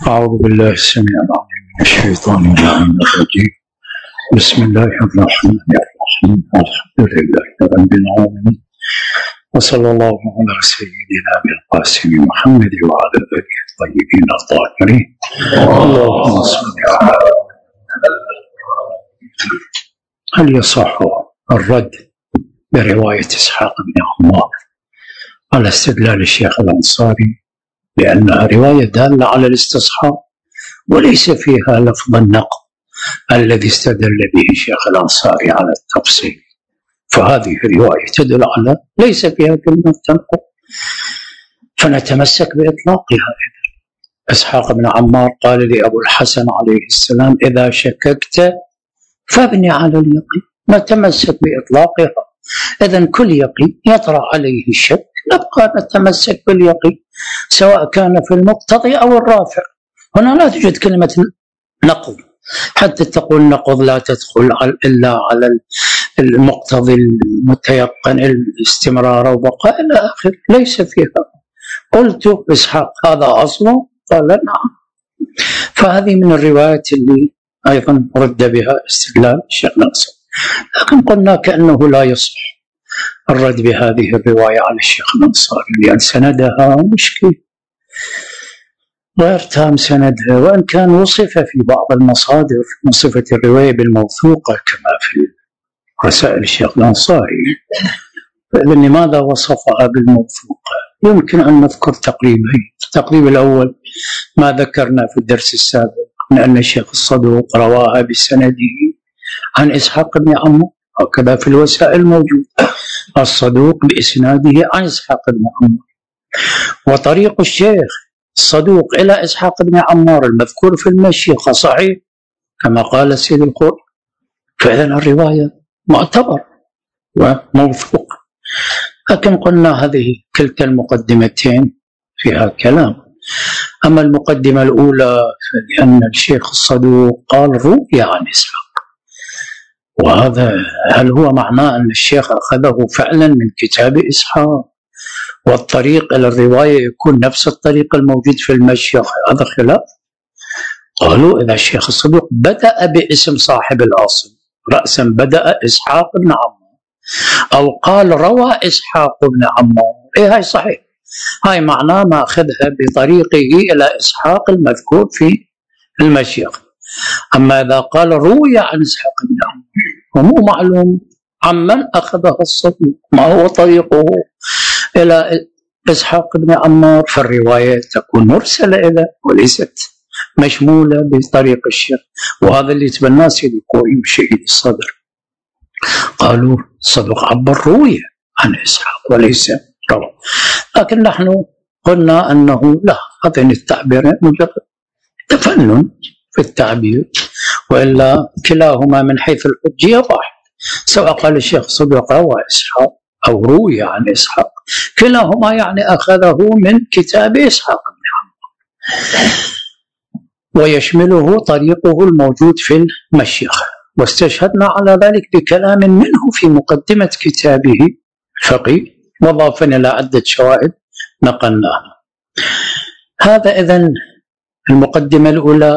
أعوذ بالله السميع العليم من الشيطان الرجيم. بسم الله الرحمن الرحيم. الحمد لله رب العالمين، وصلى الله على سيدنا بالقاسم محمد وعلى آله الطيبين الطاهرين. اللهم صل على. هل يصح الرد برواية إسحاق بن عمار على استدلال الشيخ الأنصاري لأنها رواية دالة على الاستصحاب وليس فيها لفظ النقض الذي استدل به الشيخ الأنصاري على التفصيل؟ فهذه رواية تدل على ليس فيها كلمة تنقض، فنتمسك بإطلاقها. إسحاق بن عمار قال لأبو الحسن عليه السلام: إذا شككت فابني على اليقين. نتمسك بإطلاقها. إذن كل يقين يطرأ عليه الشك نبقى نتمسك باليقين سواء كان في المقتضي أو الرافع. هنا لا توجد كلمة نقض حتى تقول نقض لا تدخل إلا على المقتضي المتيقن الاستمرار وبقاء إلى آخر، ليس فيها. قلت إسحاق هذا أصله؟ قال نعم. فهذه من الروايات اللي أيضا رد بها استدلال الشيخ ناصر، لكن قلنا كأنه لا يصح الرد بهذه الرواية على الشيخ الأنصاري لأن سندها مشكل غير تام سندها، وإن كان وصف في بعض المصادر وصفت الرواية بالموثوقة كما في رسائل الشيخ الأنصاري، فإذن لماذا وصفها بالموثوقة؟ يمكن أن نذكر تقريبين. التقريب الأول ما ذكرنا في الدرس السابق من أن الشيخ الصدوق رواها بسنده عن إسحاق بن عمار، وكذا في الوسائل موجود الصدوق بإسناده عن إسحاق بن عمار. وطريق الشيخ الصدوق إلى إسحاق بن عمار المذكور في المشيخة صحيح كما قال السيد الخوئي، فإذن الرواية معتبر وموثوق. لكن قلنا هذه كلتا المقدمتين فيها كلام. أما المقدمة الأولى فلأن الشيخ الصدوق قال روي عن إسحاق، وهذا هل هو معناه أن الشيخ أخذه فعلا من كتاب إسحاق والطريق إلى الرواية يكون نفس الطريق الموجود في المشيخة؟ هذا خلاف. قالوا إذا الشيخ الصدوق بدأ باسم صاحب الأصل رأسا بدأ إسحاق بن عمار أو قال روى إسحاق بن عمار، هاي صحيح، هاي معناه ما أخذها بطريقه إلى إسحاق المذكور في المشيخة. أما إذا قال روي عن إسحاق بن عمار ومو معلوم عمن أخذها الصدوق ما هو طريقه إلى إسحاق بن عمار، فالرواية تكون مرسلة إلى وليست مشمولة بطريق الشيخ. وهذا اللي تبناه سيد الخوئي وشهيد الصدر، قالوا الصدوق عبر روي عن إسحاق وليس روى. لكن نحن قلنا أنه لا، هذين التعبيرين مجرد تفنن في التعبير، وإلا كلاهما من حيث الحجية واحد، سواء قال الشيخ صدوق روى إسحاق أو روي عن إسحاق كلاهما يعني أخذه من كتاب إسحاق بن عمار ويشمله طريقه الموجود في المشيخة. واستشهدنا على ذلك بكلام منه في مقدمة كتابه الفقيه، وضافا إلى عدة شواهد نقلناها. هذا إذن المقدمة الأولى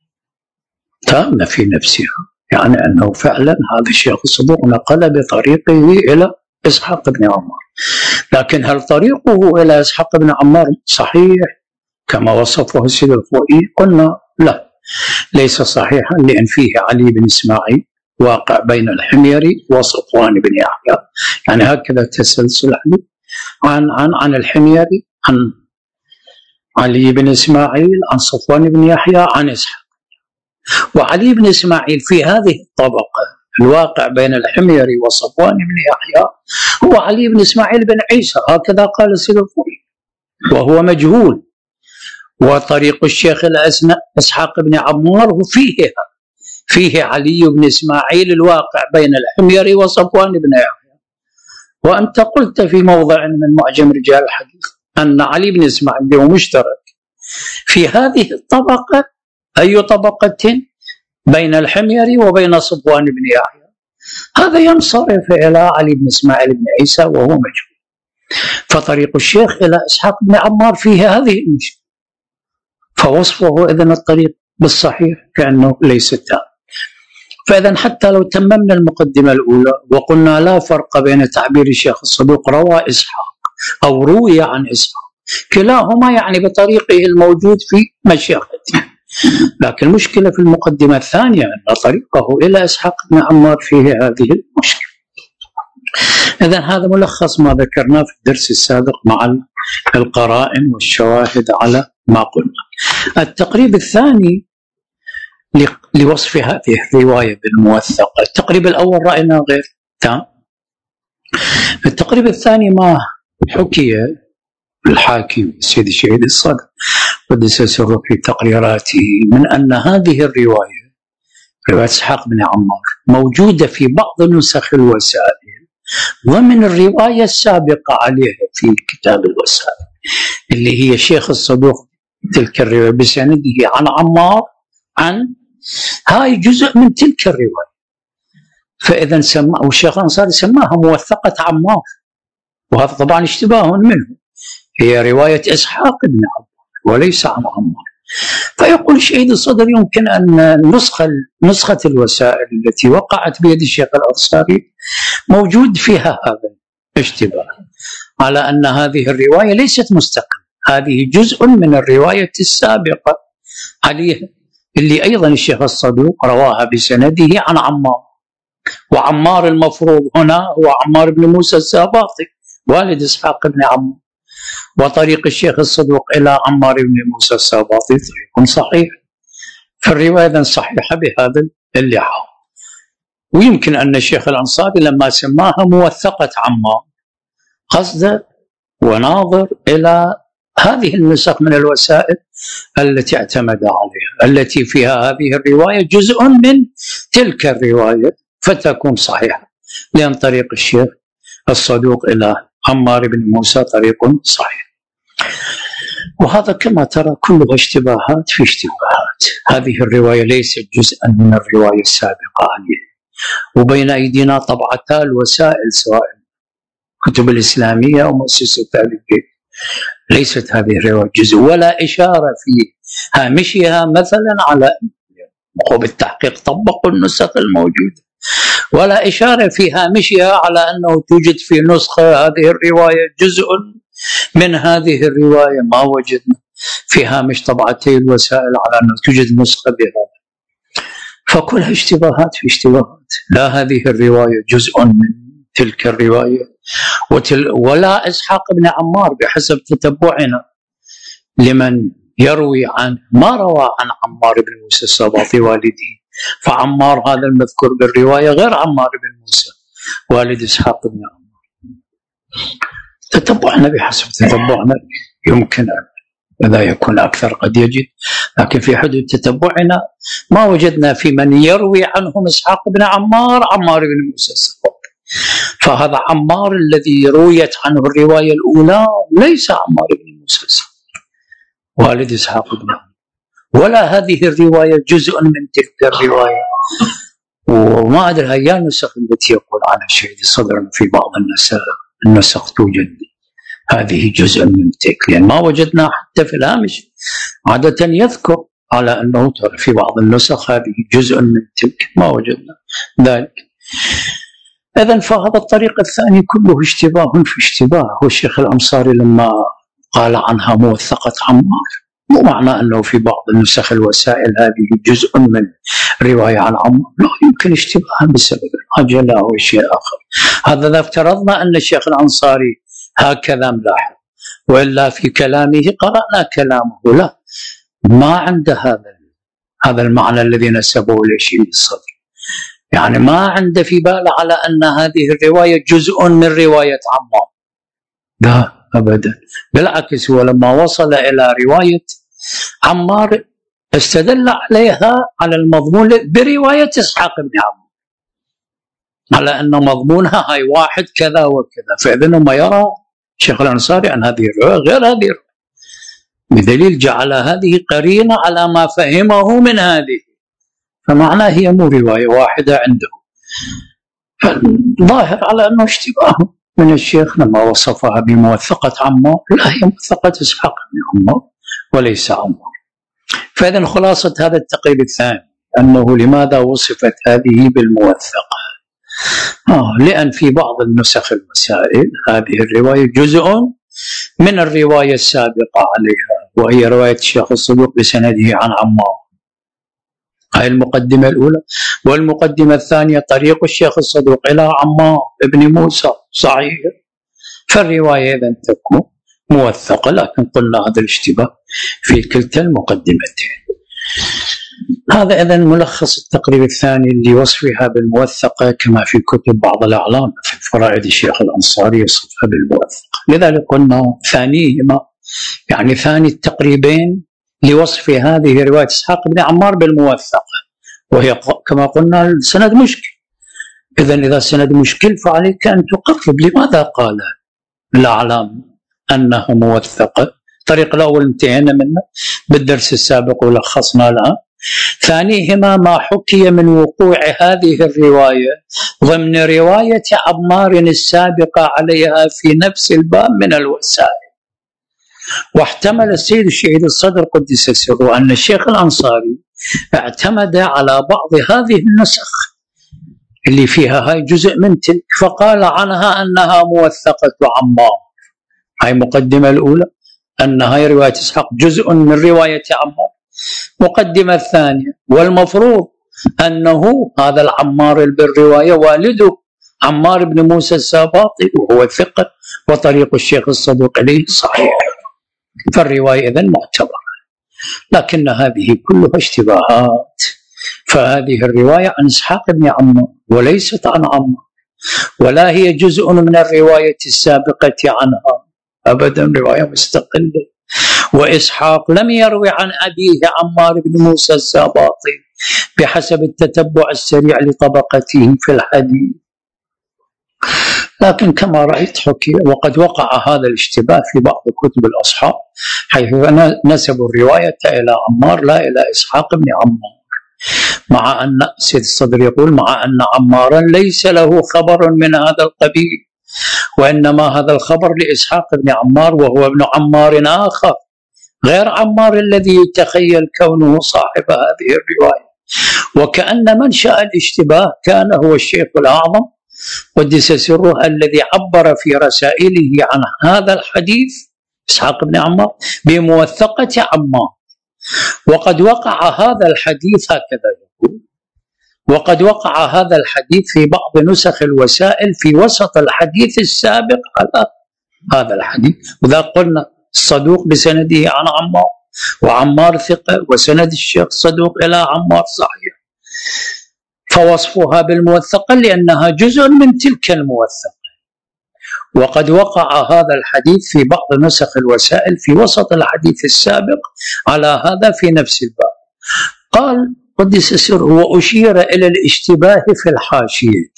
تامة في نفسها، يعني أنه فعلا هذا الشيخ الصدوق نقل بطريقه إلى إسحاق بن عمار. لكن هل طريقه إلى إسحاق بن عمار صحيح كما وصفه السيد الخوئي؟ قلنا لا، ليس صحيحا، لأن فيه علي بن إسماعيل واقع بين الحميري وصفوان بن يحيى، يعني هكذا تسلسل عن الحميري عن علي بن إسماعيل عن صفوان بن يحيى عن إسحاق. وعلي بن إسماعيل في هذه الطبقة الواقع بين الحميري وصفوان بن يحيى هو علي بن إسماعيل بن عيسى، هكذا قال السيد الخوئي، وهو مجهول. وطريق الشيخ إلى إسحاق بن عمار فيه علي بن إسماعيل الواقع بين الحميري وصفوان بن يحيى. وأنت قلت في موضع من معجم رجال الحديث أن علي بن إسماعيل هو مشترك في هذه الطبقة، أي طبقة؟ بين الحميري وبين صفوان بن يحيى. هذا ينصرف إلى علي بن إسماعيل بن عيسى وهو مجهول. فطريق الشيخ إلى إسحاق بن عمار فيه هذه المشكلة، فوصفه إذن الطريق بالصحيح كأنه ليس تام. فإذن حتى لو تممنا المقدمة الأولى وقلنا لا فرق بين تعبير الشيخ الصدوق روى إسحاق أو روي عن إسحاق، كلاهما يعني بطريقه الموجود في مشيخته، لكن المشكلة في المقدمة الثانية أن طريقه إلى إسحاق بن عمار فيه هذه المشكلة. إذن هذا ملخص ما ذكرناه في الدرس السابق مع القرائن والشواهد على ما قلنا. التقريب الثاني لوصف هذه الرواية بالموثقة. التقريب الأول رأينا غير تام. التقريب الثاني ما حكي الحاكم السيد الشهيد الصدر قدس سره في تقريراته من أن هذه الرواية رواية إسحاق بن عمار موجودة في بعض نسخ الوسائل ضمن الرواية السابقة عليها في كتاب الوسائل اللي هي الشيخ الصدوق تلك الرواية بسنده عن عمار عن هاي جزء من تلك الرواية. فإذا والشيخ الأنصاري سماها موثقة عمار، وهذا طبعا اشتباه منه، هي رواية إسحاق بن عمار وليس عن عمار. فيقول الشهيد الصدر يمكن أن نسخة الوسائل التي وقعت بيد الشيخ الأنصاري موجود فيها هذا الاشتباه على أن هذه الرواية ليست مستقلة، هذه جزء من الرواية السابقة عليها اللي أيضا الشيخ الصدوق رواها بسنده عن عمار، وعمار المفروض هنا هو عمار بن موسى الساباطي والد إسحاق بن عمار، وطريق الشيخ الصدوق إلى عمار بن موسى الساباطي طريق صحيح، فالرواية صحيحة بهذا اللحاظ. ويمكن أن الشيخ الأنصاري لما سماها موثقة عمار قصد وناظر إلى هذه النسخ من الوسائل التي اعتمد عليها التي فيها هذه الرواية جزء من تلك الرواية فتكون صحيحة، لأن طريق الشيخ الصدوق إلى عمار بن موسى طريق صحيح. وهذا كما ترى كلها اشتباهات في اشتباهات. هذه الرواية ليست جزءا من الرواية السابقة عليها، وبين أيدينا طبعتا الوسائل سواء الكتب الإسلامية أو مؤسسة آل البيت، ليست هذه الرواية جزء ولا إشارة في هامشها مثلا على بالتحقيق طبقوا النسخ الموجودة، ولا إشارة في هامشها على أنه توجد في نسخة هذه الرواية جزء من هذه الرواية، ما وجدنا في هامش طبعتي الوسائل على أنه توجد نسخة بهذا. فكلها اشتباهات في اشتباهات، لا هذه الرواية جزء من تلك الرواية ولا إسحاق بن عمار بحسب تتبعنا لمن يروي عنه ما روى عن عمار بن موسى الساباطي والده، فعمار هذا المذكور بالرواية غير عمار بن موسى والد إسحاق بن عمار. تتبعنا بحسب تتبعنا يمكن إذا يكون أكثر قد يجد، لكن في حدود تتبعنا ما وجدنا في من يروي عنهم إسحاق بن عمار عمار بن موسى الساباطي. فهذا عمار الذي رويت عنه الرواية الأولى ليس عمار بن موسى الساباطي والد إسحاق بن عمار، ولا هذه الرواية جزء من تلك الرواية. وما أدري هي النسخ التي يقول عنها الشهيد الصدر في بعض النسخ توجد هذه جزء من تلك، لأن ما وجدنا حتى في الهامش عادة يذكر على أنه في بعض النسخ هذه جزء من تلك، ما وجدنا ذلك. إذن فهذا الطريق الثاني كله اشتباه في اشتباه. والشيخ الأنصاري لما قال عنها موثقة عمار مو معنى أنه في بعض النسخ الوسائل هذه جزء من رواية عن عمار، لا يمكن اشتباها بسبب العجلة أو شيء آخر. هذا إذا افترضنا أن الشيخ الأنصاري هكذا ملاحظ، وإلا في كلامه قرأنا كلامه لا ما عنده هذا المعنى الذي نسبه للشهيد الصدر، يعني ما عنده في باله على أن هذه الرواية جزء من رواية عمار، لا أبدا، بالعكس هو لما وصل إلى رواية عمار استدل عليها على المضمون برواية إسحاق بن عمار على أن مضمونها هاي واحد كذا وكذا، فإذن ما يرى الشيخ الأنصاري عن هذه الرواية غير هذه الرواية، بدليل جعل هذه قرينة على ما فهمه من هذه، فمعناه هي مو رواية واحدة عنده. فالظاهر على أنه اشتباه من الشيخ لما وصفها بموثقة عمار، لا هي موثقة إسحاق بن عمار وليس عمار. فإذا خلاصة هذا التقريب الثاني أنه لماذا وصفت هذه بالموثقة؟ لأن في بعض النسخ المسائل هذه الرواية جزء من الرواية السابقة عليها، وهي رواية الشيخ الصدوق بسنده عن عمار. هذه المقدمة الأولى. والمقدمة الثانية طريق الشيخ الصدوق إلى عمار ابن موسى صحيح، فالرواية إذن تكون موثقة. لكن قلنا هذا الاشتباه في كلتا المقدمتين. هذا إذن ملخص التقريب الثاني لوصفها بالموثقة، كما في كتب بعض الأعلام في فرائد الشيخ الأنصاري يصفها بالموثقة. لذلك قلنا ثانيهما يعني ثاني التقريبين لوصف هذه رواية إسحاق بن عمار بالموثقة، وهي كما قلنا السند مشكل. إذن إذا السند مشكل فعليك أن تقرب لماذا قال الأعلام أنها موثقة. الطريق الأول انتهينا منه بالدرس السابق ولخصنا لها. ثانيهما ما حكي من وقوع هذه الرواية ضمن رواية عمار السابقة عليها في نفس الباب من الوسائل. واحتمل السيد الشهيد الصدر قدس سره أن الشيخ الأنصاري اعتمد على بعض هذه النسخ اللي فيها هاي جزء من تلك، فقال عنها أنها موثقة عمار. هاي مقدمة الأولى أن هاي رواية إسحاق جزء من رواية عمار. مقدمة الثانية والمفروض أنه هذا العمار بالرواية والده عمار بن موسى الساباطي وهو ثقة وطريق الشيخ الصدوق إليه صحيح، فالرواية إذن معتبرة. لكن هذه كلها اشتباهات. فهذه الرواية عن إسحاق بن عمار وليست عن عمار، ولا هي جزء من الرواية السابقة عنها أبدا، رواية مستقلة. وإسحاق لم يروي عن أبيه عمار بن موسى الساباطي بحسب التتبع السريع لطبقته في الحديث. لكن كما رأيت حكي وقد وقع هذا الاشتباه في بعض كتب الأصحاب، حيث نسبوا الرواية إلى عمار لا إلى إسحاق بن عمار، مع أن سيد الصدر يقول مع أن عمارا ليس له خبر من هذا القبيل، وإنما هذا الخبر لإسحاق بن عمار وهو ابن عمار آخر غير عمار الذي يتخيل كونه صاحب هذه الرواية. وكأن منشأ الاشتباه كان هو الشيخ الأعظم قدس سره الذي عبر في رسائله عن هذا الحديث إسحاق بن عمار بموثقة عمار. وقد وقع هذا الحديث هكذا يقول، وقد وقع هذا الحديث في بعض نسخ الوسائل في وسط الحديث السابق على هذا الحديث. وذا قلنا الصدوق بسنده عن عمار، وعمار ثقة وسند الشيخ صدوق إلى عمار صحيح، فوصفها بالموثقة لأنها جزء من تلك الموثقة. وقد وقع هذا الحديث في بعض نسخ الوسائل في وسط الحديث السابق على هذا في نفس الباب. قال قدس سره وأشير إلى الاشتباه في الحاشية.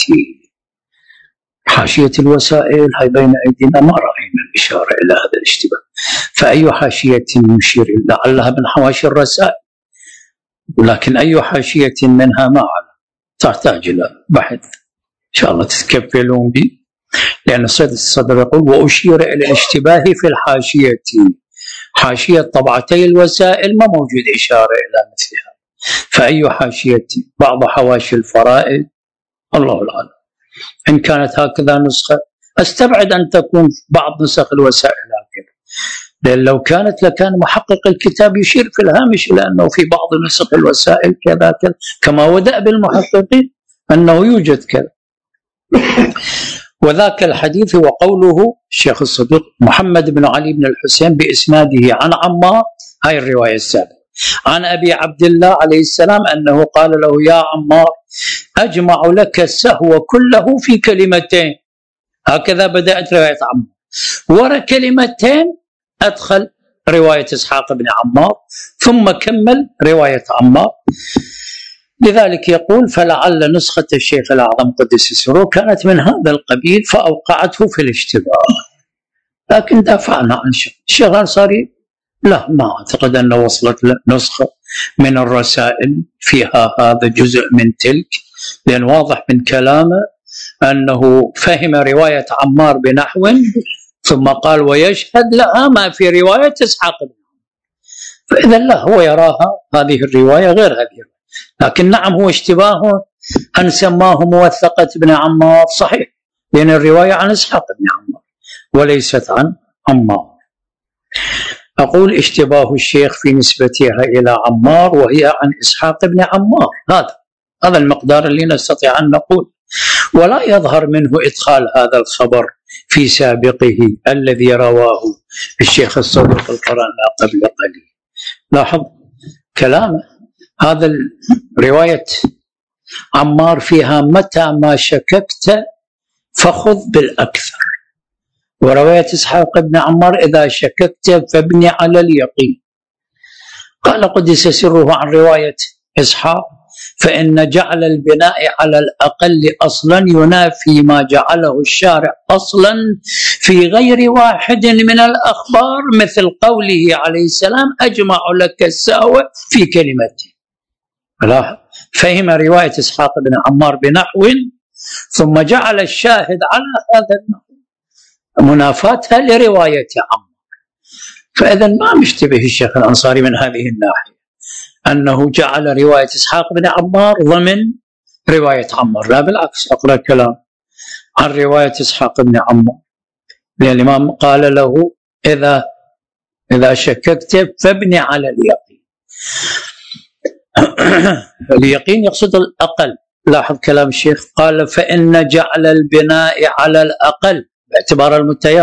حاشية الوسائل هي بين أيدينا، ما رأينا الإشارة إلى هذا الاشتباه. فأي حاشية نشير لعلها من حواشي الرسائل، ولكن أي حاشية منها ما أعلم، تحتاج إلى بحث إن شاء الله تتكفلون به. لأن السيد الصدر يقول وأشير إلى الاشتباه في الحاشية، حاشية طبعتي الوسائل ما موجود إشارة إلى مثلها. فأي حاشية؟ بعض حواشي الفرائد الله العالم. إن كانت هكذا نسخة أستبعد أن تكون بعض نسخ الوسائل هكذا، لأن لو كانت لكان محقق الكتاب يشير في الهامش لأنه في بعض نسخ الوسائل كذا كذا، كما ودأ بالمحققين أنه يوجد كذا. وذاك الحديث وقوله الشيخ الصدوق محمد بن علي بن الحسين بإسناده عن عمار، هاي الرواية السابقة، عن أبي عبد الله عليه السلام أنه قال له يا عمار أجمع لك السهو كله في كلمتين. هكذا بدأت رواية عمار، ورا كلمتين أدخل رواية إسحاق بن عمار ثم كمل رواية عمار. لذلك يقول فلعل نسخة الشيخ الأعظم قدس سره كانت من هذا القبيل فأوقعته في الاشتباه. لكن دافعنا عن الشيخ الأنصاري لا، ما أعتقد أنه وصلت له نسخة من الرسائل فيها هذا جزء من تلك، لأن واضح من كلامه أنه فهم رواية عمار بنحو ثم قال ويشهد لها ما في رواية إسحاق بن عمار. فإذا لا، هو يراها هذه الرواية غير هذه الرواية. لكن نعم هو اشتباه أن سماه موثقة ابن عمار، صحيح، لأن الرواية عن إسحاق بن عمار وليست عن عمار. أقول اشتباه الشيخ في نسبتها إلى عمار وهي عن إسحاق بن عمار، هذا المقدار اللي نستطيع أن نقول، ولا يظهر منه إدخال هذا الخبر في سابقه الذي رواه الشيخ الصدوق القرآن قبل قليل. لاحظ كلامه، هذا رواية عمار فيها متى ما شككت فخذ بالأكثر، ورواية إسحاق بن عمار إذا شككت فابني على اليقين. قال قدس سره عن رواية إسحاق: فإن جعل البناء على الأقل أصلا ينافي ما جعله الشارع أصلا في غير واحد من الأخبار، مثل قوله عليه السلام: أجمع لك السهو في كلمته. فهم رواية إسحاق بن عمار بنحو ثم جعل الشاهد على هذا النحو منافاتها لرواية عمار. فإذا ما مشتبه الشيخ الأنصاري من هذه الناحية أنه جعل رواية إسحاق بن عمار ضمن رواية عمار، لا بالعكس. أقرأ كلام عن رواية إسحاق بن عمار، لأن الإمام قال له: إذا شككت فابني على اليقين. اليقين يقصد الأقل. لاحظ كلام الشيخ، قال: فإن جعل البناء على الأقل باعتبار المتيقن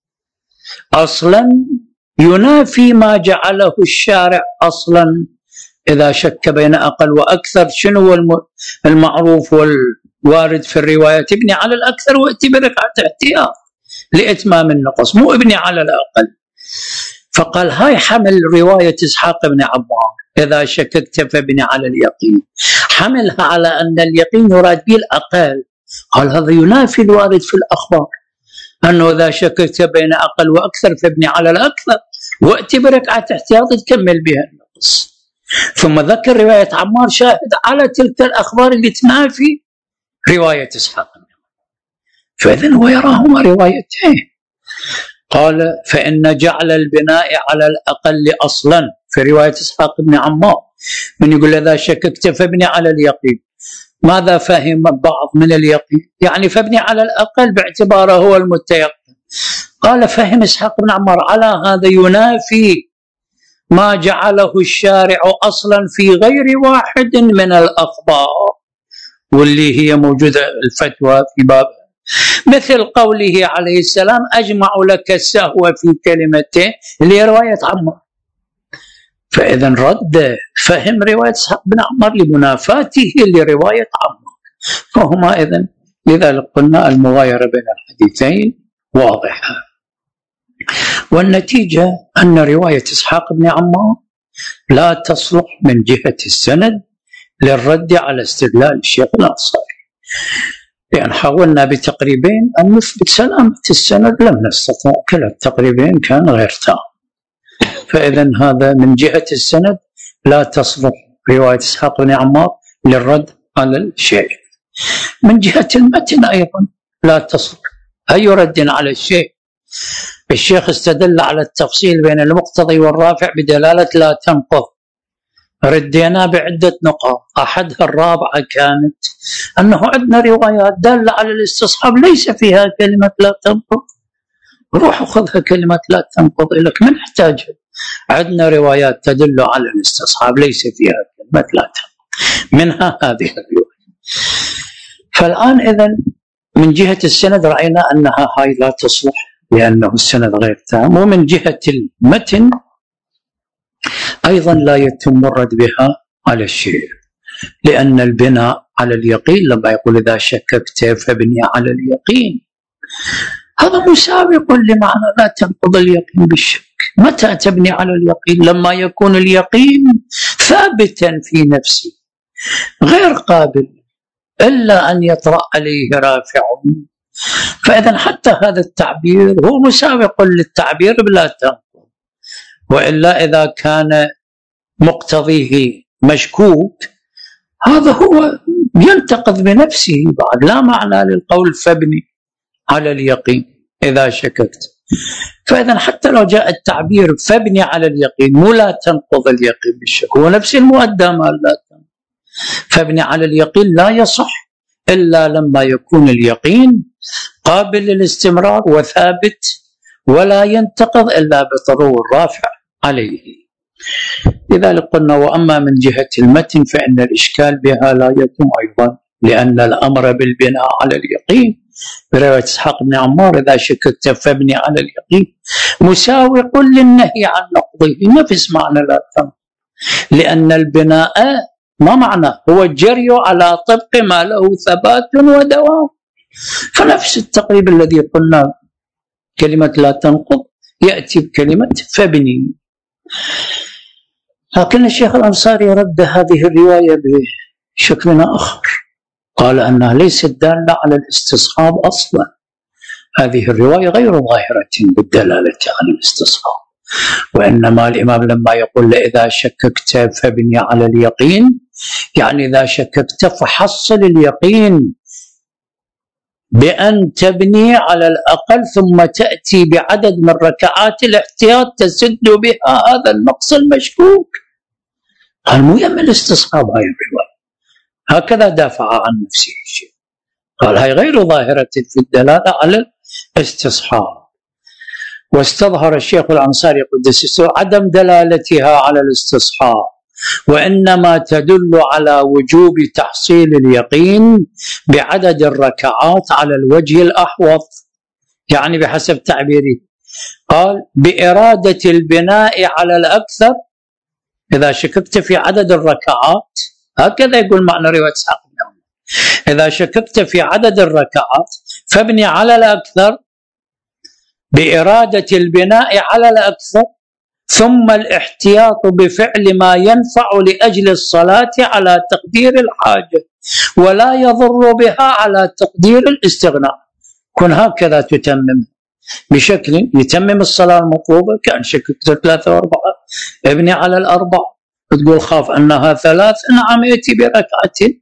أصلا ينافي ما جعله الشارع أصلا. إذا شك بين أقل وأكثر، شنو المعروف والوارد في الرواية؟ ابني على الأكثر وأتي بركعة احتياط لإتمام النقص، مو ابني على الأقل. فقال هاي حمل رواية إسحاق بن عمار: إذا شككت فابني على اليقين، حملها على أن اليقين يراد به الأقل. قال هذا ينافي الوارد في الأخبار أنه إذا شككت بين أقل وأكثر فابني على الأكثر وأتي بركعة احتياط تكمل بها النقص. ثم ذكر رواية عمار شاهد على تلك الأخبار اللي تنافي رواية إسحاق. فإذن هو يراهما روايتين. قال: فإن جعل البناء على الأقل أصلا في رواية إسحاق بن عمار، من يقول إذا شككت فابني على اليقين، ماذا فهم بعض من اليقين؟ يعني فابني على الأقل باعتباره هو المتيقن. قال: فهم إسحاق بن عمار على هذا ينافي ما جعله الشارع أصلا في غير واحد من الأخبار، واللي هي موجودة الفتوى في باب، مثل قوله عليه السلام: أجمع لك السهو في كلمته، اللي هي رواية عمار. فإذا رد فهم رواية إسحاق بن عمار لمنافاته لرواية عمار، فهما إذن لذلك قلنا المغايرة بين الحديثين واضحة. والنتيجة أن رواية إسحاق بن عمار لا تصلح من جهة السند للرد على استدلال الشيخ الأنصاري، لأن حاولنا بتقريبين أن نثبت سلامة السند لم نستطع، كلا التقريبين كان غير تام. فإذا هذا من جهة السند لا تصلح رواية إسحاق بن عمار للرد على الشيء. من جهة المتن أيضا لا تصلح أي رد على الشيء. الشيخ استدل على التفصيل بين المقتضي والرافع بدلالة لا تنقض، ردينا بعدة نقاط. أحدها الرابعة كانت أنه عندنا روايات دالة على الاستصحاب ليس فيها كلمة لا تنقض، روح خذها كلمة لا تنقض لك، من احتاجها؟ عندنا روايات تدل على الاستصحاب ليس فيها كلمة لا تنقض، منها هذه الرواية. فالآن إذن من جهة السند رأينا أنها هاي لا تصلح لأنه السند غير تام، ومن جهة المتن أيضا لا يتم الرد بها على الشيء، لأن البناء على اليقين لما يقول إذا شككت فابني على اليقين، هذا مسابق لمعنى لا تنقض اليقين بالشك. متى تبني على اليقين؟ لما يكون اليقين ثابتا في نفسه غير قابل إلا أن يطرأ عليه رافع. فإذا حتى هذا التعبير هو مسابق للتعبير بلا تنقض، وإلا إذا كان مقتضيه مشكوك هذا هو ينتقض بنفسه بعد، لا معنى للقول فابني على اليقين إذا شككت. فإذا حتى لو جاء التعبير فابني على اليقين مو لا تنقض اليقين بالشك، هو نفس المؤدى ما لا تنقض. فابني على اليقين لا يصح إلا لما يكون اليقين قابل للاستمرار وثابت ولا ينتقض إلا بطرو الرافع عليه. لذلك قلنا وأما من جهة المتن فإن الإشكال بها لا يكون أيضا، لأن الأمر بالبناء على اليقين برواية إسحاق بن عمار إذا شككت فابني على اليقين مساوق للنهي عن نقضه، نفس معنى لا تنقض، لأن البناء ما معنى هو الجري على طبق ما له ثبات ودوام، فنفس التقريب الذي قلنا كلمة لا تنقض يأتي بكلمة فابني. لكن الشيخ الأنصاري رد هذه الرواية بشكل آخر، قال أنها ليست دالة على الاستصحاب أصلا، هذه الرواية غير ظاهرة بالدلالة على الاستصحاب، وإنما الإمام لما يقول إذا شككت فابني على اليقين يعني إذا شككت فحصل اليقين بأن تبني على الأقل ثم تأتي بعدد من ركعات الاحتياط تسد بها هذا النقص المشكوك. قال مو يم الاستصحاب هاي الرواية، هكذا دافع عن نفسه الشيء، قال هاي غير ظاهرة في الدلالة على الاستصحاب. واستظهر الشيخ الأنصاري قدس سره عدم دلالتها على الاستصحاب، وإنما تدل على وجوب تحصيل اليقين بعدد الركعات على الوجه الأحوط، يعني بحسب تعبيره قال بإرادة البناء على الأكثر إذا شككت في عدد الركعات، هكذا يقول معنى رواية إسحاق بن عمر، إذا شككت في عدد الركعات فابني على الأكثر بإرادة البناء على الأكثر، ثم الاحتياط بفعل ما ينفع لأجل الصلاة على تقدير الحاجة ولا يضر بها على تقدير الاستغناء. كن هكذا تتمم بشكل يتمم الصلاة المطلوبة، كأن شككت 3 و4 ابني على الأربع، تقول خاف أنها 3 نعم يأتي بركعة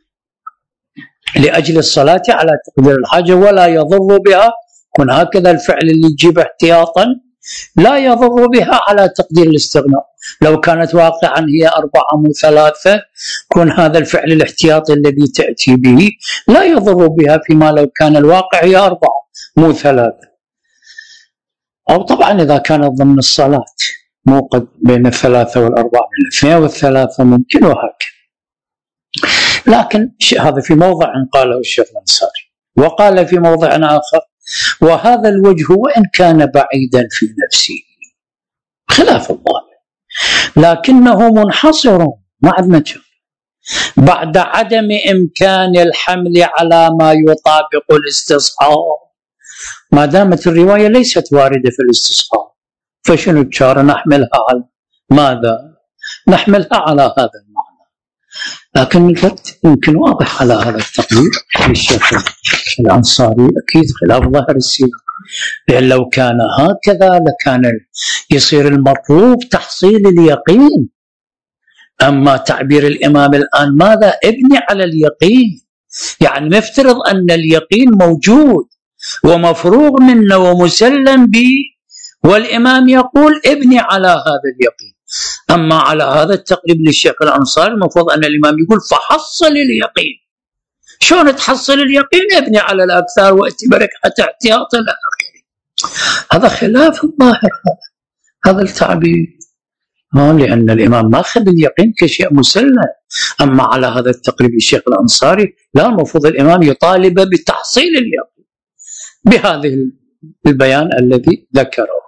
لأجل الصلاة على تقدير الحاجة ولا يضر بها، كن هكذا الفعل اللي يجيب احتياطا لا يضر بها على تقدير الاستغناء. لو كانت واقعا هي 4 مو 3 كن هذا الفعل الاحتياطي الذي تأتي به لا يضر بها فيما لو كان الواقع هي 4 مو 3، أو طبعا إذا كانت ضمن الصلاة مو قد بين 3 و4 من 2 و3 ممكن وهكذا. لكن هذا في موضع قاله الشيخ الأنصاري، وقال في موضع آخر وهذا الوجه وإن كان بعيدا في نفسه خلاف الظاهر لكنه منحصر مع النجم بعد عدم إمكان الحمل على ما يطابق الاستصحاب. ما دامت الرواية ليست واردة في الاستصحاب فشنو الشارع نحملها على ماذا؟ نحملها على هذا المعنى. لكن الفرق يمكن واضح على هذا التقرير للشيخ الأنصاري أكيد خلاف ظاهر السياق، لأن لو كان هكذا لكان يصير المطلوب تحصيل اليقين. أما تعبير الإمام الآن ماذا؟ ابني على اليقين، يعني نفترض أن اليقين موجود ومفروغ منه ومسلم به، والإمام يقول ابني على هذا اليقين. أما على هذا التقريب للشيخ الأنصاري المفروض أن الإمام يقول فحصل اليقين. شلون تحصل اليقين؟ ابني على الأكثر وأتي بركعة احتياط إلى آخره. هذا خلاف الظاهر هذا التعبير، لأن الإمام ماخذ اليقين كشيء مسلم. أما على هذا التقريب للشيخ الأنصاري لا، المفروض الإمام يطالب بتحصيل اليقين بهذه البيان الذي ذكره.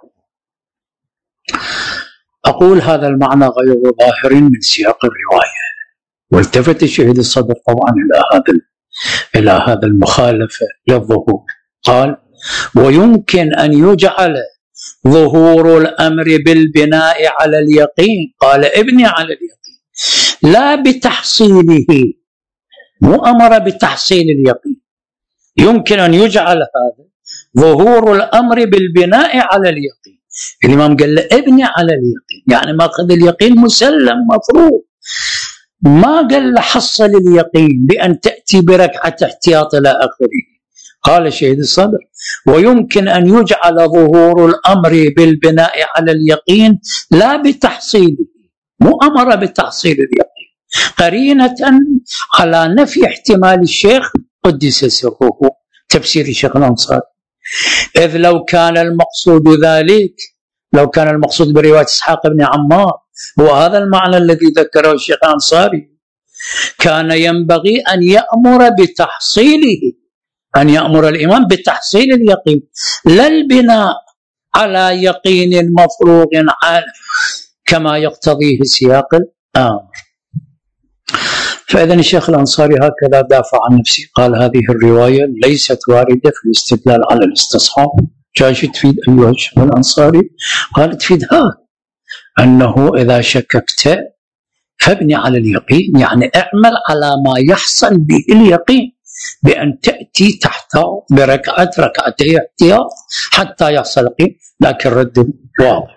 أقول هذا المعنى غير ظاهر من سياق الرواية. والتفت الشهيد الصدر طبعا إلى هذا المخالفة للظهور، قال ويمكن أن يجعل ظهور الأمر بالبناء على اليقين، قال ابني على اليقين لا بتحصيله، مو أمر بتحصيل اليقين. يمكن أن يجعل هذا ظهور الأمر بالبناء على اليقين. الإمام قال له ابني على اليقين، يعني ما أخذ اليقين مسلم مفروض، ما قال له حصل اليقين بأن تأتي بركعة احتياط إلى آخره. قال شهيد الصدر: ويمكن أن يجعل ظهور الأمر بالبناء على اليقين لا بتحصيله، مو أمر بتحصيل اليقين، قرينة على نفي احتمال الشيخ قدس سره، تفسير الشيخ الأنصاري. إذ لو كان المقصود ذلك، لو كان المقصود برواية إسحاق بن عمار هو هذا المعنى الذي ذكره الشيخ الأنصاري، كان ينبغي أن يأمر بتحصيله، أن يأمر الإمام بتحصيل اليقين، لا البناء على يقين مفروغ عنه كما يقتضيه سياق الأمر. فإذن الشيخ الأنصاري هكذا دافع عن نفسه، قال: هذه الرواية ليست واردة في الاستدلال على الاستصحاب. جاش تفيد أيها الشيخ الأنصاري؟ قال: تفيد أنه إذا شككت فابني على اليقين، يعني اعمل على ما يحصل به اليقين، بأن تأتي تحتاط بركعة ركعتي احتياط حتى يحصل اليقين، لكن رد واضح.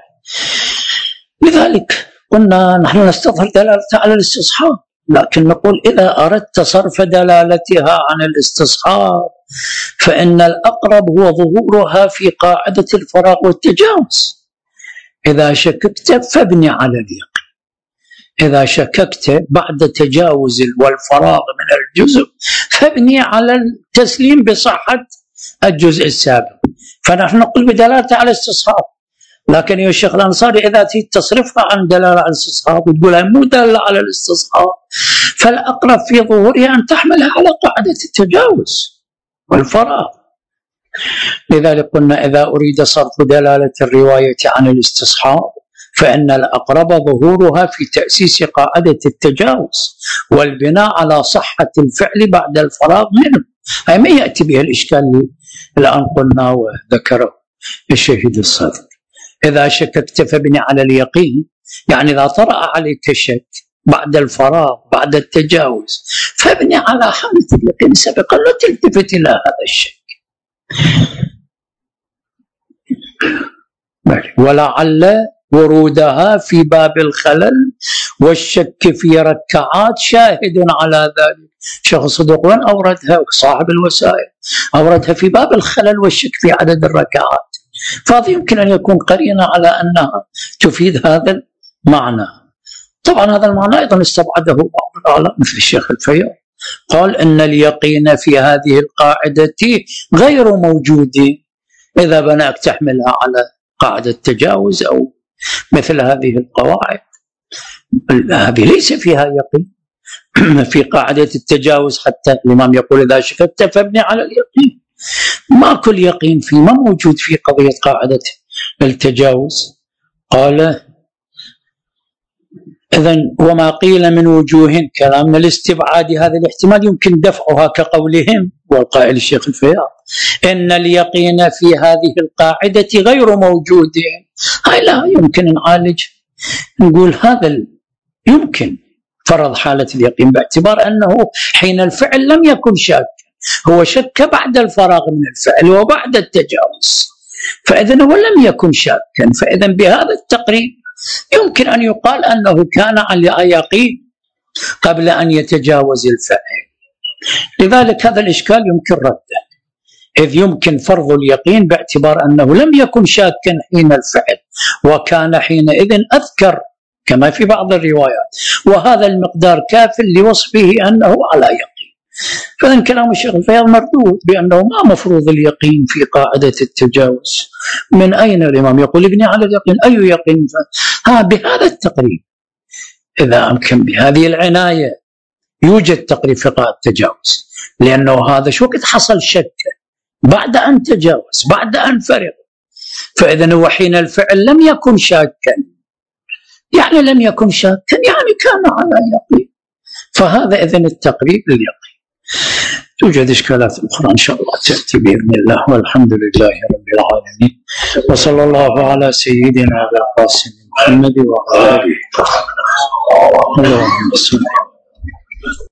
لذلك قلنا نحن نستظهر دلالتها على الاستصحاب، لكن نقول إذا أردت صرف دلالتها عن الاستصحاب فإن الأقرب هو ظهورها في قاعدة الفراغ والتجاوز. إذا شككت فابني على اليقين، إذا شككت بعد تجاوز والفراغ من الجزء فابني على التسليم بصحة الجزء السابق. فنحن نقول بدلالة على الاستصحاب، لكن يا الشيخ الأنصاري إذا تصرفها عن دلالة على الاستصحاب وتقولها مو دلالة على الاستصحاب، فالأقرب في ظهورها أن تحملها على قاعدة التجاوز والفراغ. لذلك قلنا إذا أريد صرف دلالة الرواية عن الاستصحاب فإن الأقرب ظهورها في تأسيس قاعدة التجاوز والبناء على صحة الفعل بعد الفراغ منه. أي ما يأتي به الإشكال الآن قلنا وذكره الشهيد الصدر. إذا شككت فابني على اليقين، يعني إذا طرأ عليك شك بعد الفراغ بعد التجاوز فابني على حالة اليقين سابقا، لا تلتفت إلى هذا الشك. ولعل ورودها في باب الخلل والشك في ركعات شاهد على ذلك. شيخ الصدوق وين أوردها؟ صاحب الوسائل أوردها في باب الخلل والشك في عدد الركعات، فهذا يمكن أن يكون قرينة على أنها تفيد هذا المعنى. طبعا هذا المعنى أيضا استبعده بعض العلماء مثل الشيخ الفياض، قال إن اليقين في هذه القاعدة غير موجود إذا بناك تحملها على قاعدة التجاوز أو مثل هذه القواعد، هذه ليس فيها يقين. في قاعدة التجاوز حتى الإمام يقول إذا شككت فابني على اليقين، ما كل يقين فيه، ما موجود في قضية قاعدة التجاوز. قال: إذن وما قيل من وجوه كلام من الاستبعاد هذا الاحتمال يمكن دفعها كقولهم والقائل الشيخ الفياض إن اليقين في هذه القاعدة غير موجود. هاي لا يمكن نعالج، نقول هذا يمكن فرض حالة اليقين باعتبار أنه حين الفعل لم يكن شاكا، هو شك بعد الفراغ من الفعل وبعد التجاوز، فإذن هو لم يكن شاكا، فإذن بهذا التقريب يمكن أن يقال أنه كان على يقين قبل أن يتجاوز الفعل. لذلك هذا الإشكال يمكن رده، إذ يمكن فرض اليقين باعتبار أنه لم يكن شاكا حين الفعل وكان حينئذ أذكر كما في بعض الروايات، وهذا المقدار كاف لوصفه أنه على يقين. فإن كلام الشيخ الفياض مردود بأنه ما مفروض اليقين في قاعدة التجاوز. من أين الإمام يقول ابني على اليقين؟ أي يقين؟ بهذا التقريب إذا أمكن بهذه العناية يوجد تقريب في قاعدة التجاوز، لأنه هذا شو وقت حصل شك بعد أن تجاوز بعد أن فرغ، فإذن هو حين الفعل لم يكن شاكا، يعني لم يكن شاكا يعني كان على يقين، فهذا إذن التقريب لليقين. توجد إشكالات أخرى إن شاء الله تأتي بإذن الله، والحمد لله رب العالمين، وصلى الله على سيدنا القاسم محمد وعلى آله وصحبه.